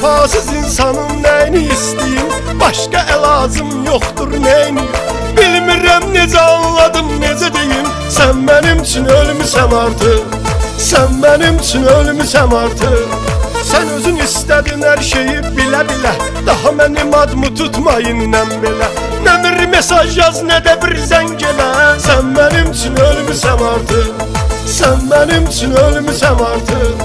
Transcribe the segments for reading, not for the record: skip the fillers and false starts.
vəfasız insanın nəyini istəyim, başqa əlacım yoxdur nəyini. Bilmirəm necə anladım, necə deyim, sən mənim üçün ölmüsən artıq, sən mənim üçün ölmüsən artıq. Sən özün istədin hər şeyi bilə-bilə, daha mənim adımı tutmayından belə. Nə bir mesaj yaz, nə də bir zəng elə, sən mənim üçün ölmüsən artıq, sən mənim üçün ölmüsən artıq.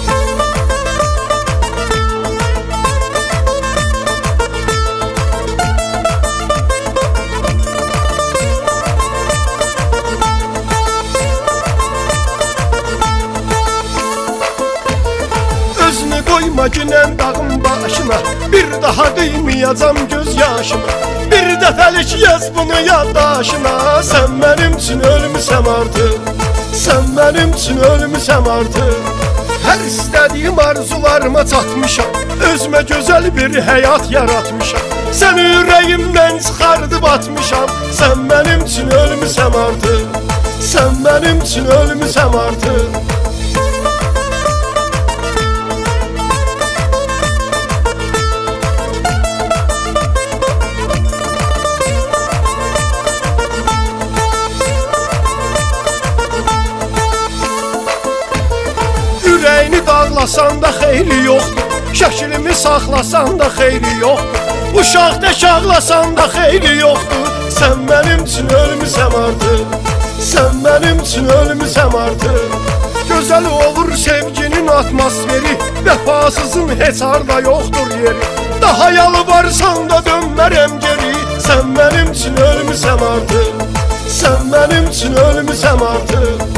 Özünü qoyma günən dağın başına, bir daha qıymayacam göz yaşıma. Bir dəfəlik yaz bunu yaddaşına, sən mənim üçün ölmüsən artıq, sən mənim üçün ölmüsən artıq. Hər istədiyim arzularıma çatmışam, özümə gözəl bir həyat yaratmışam. Səni ürəyimdən çıxardıb atmışam, sən mənim üçün ölmüsən artıq, sən mənim üçün ölmüsən artıq. Ürəyini dağlasan da xeyri yoxdur, şəklimi saxlasan da xeyri yoxdur, uşaq tək ağlasan da xeyri yoxdur. Sən mənim üçün ölmüsən artıq, sən mənim üçün ölmüsən artıq. Gözəl olur sevginin atmosferi, vəfasızın heç harda yoxdur yeri. Daha yalvarsan da dönmərəm geri, sən mənim üçün ölmüsən artıq, sən mənim üçün ölmüsən artıq.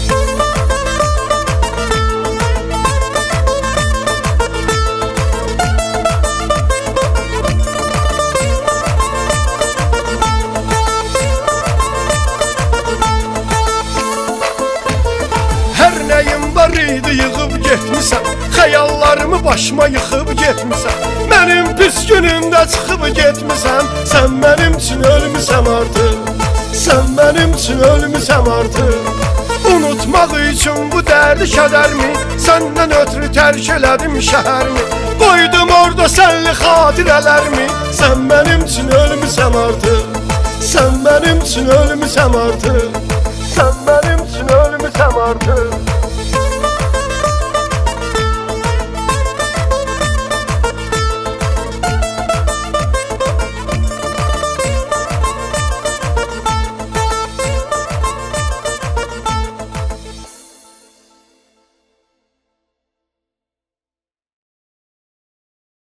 Hər nəyim var idi yığıb getmisən, xəyallarımı başıma yıxıb getmisən. Mənim pis günümdə çıxıb getmisən, sən mənim üçün ölmüsən artıq, sən mənim üçün ölmüsən artıq. Unutmaq üçün bu dərdi kədərmi, səndən ötürü tərk elədim şəhərmi. Qoydum orada sənli xatirələrmi, sən mənim üçün ölmüsən artıq, sən mənim üçün ölmüsən artıq, sən mənim üçün ölmüsən artıq.